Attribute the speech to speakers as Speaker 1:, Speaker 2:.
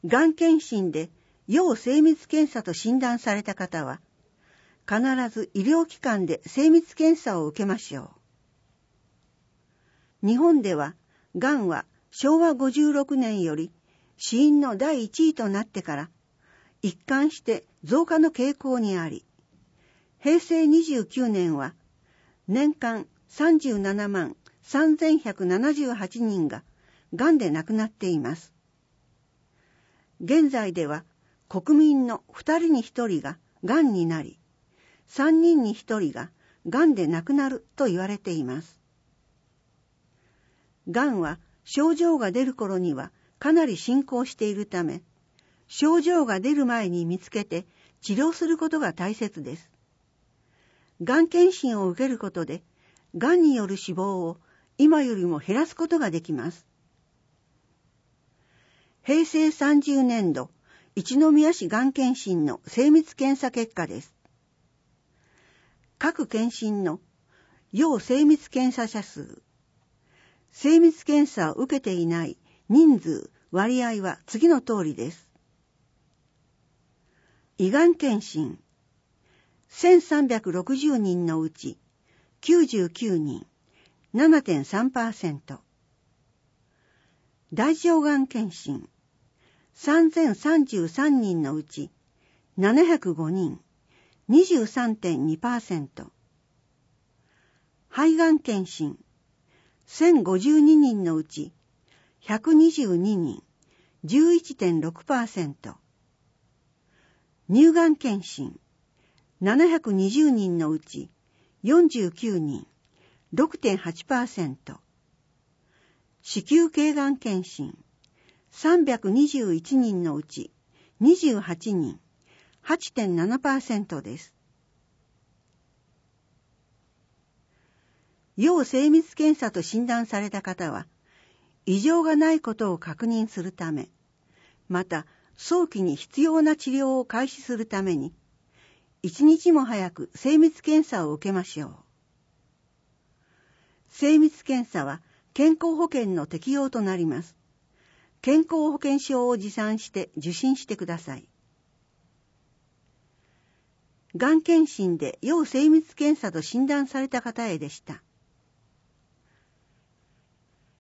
Speaker 1: がん検診で要精密検査と診断された方は、必ず医療機関で精密検査を受けましょう。日本では、がんは昭和56年より死因の第1位となってから、一貫して増加の傾向にあり、平成29年は年間37万3178人ががんで亡くなっています。現在では国民の2人に1人ががんになり、3人に1人ががんで亡くなると言われています。がんは症状が出る頃にはかなり進行しているため、症状が出る前に見つけて治療することが大切です。がん検診を受けることで、がんによる死亡を今よりも減らすことができます。平成30年度一宮市がん検診の精密検査結果です。各検診の要精密検査者数、精密検査を受けていない人数、割合は次の通りです。胃がん検診、1360人のうち99人、7.3%。大腸がん検診、3033人のうち705人、23.2%。肺がん検診、1052人のうち122人、11.6%。乳がん検診、720人のうち49人、6.8%。子宮頸がん検診、321人のうち28人、8.7% です。要精密検査と診断された方は、異常がないことを確認するため、また早期に必要な治療を開始するために、一日も早く精密検査を受けましょう。精密検査は健康保険の適用となります。健康保険証を持参して受診してください。がん検診で要精密検査と診断された方へでした。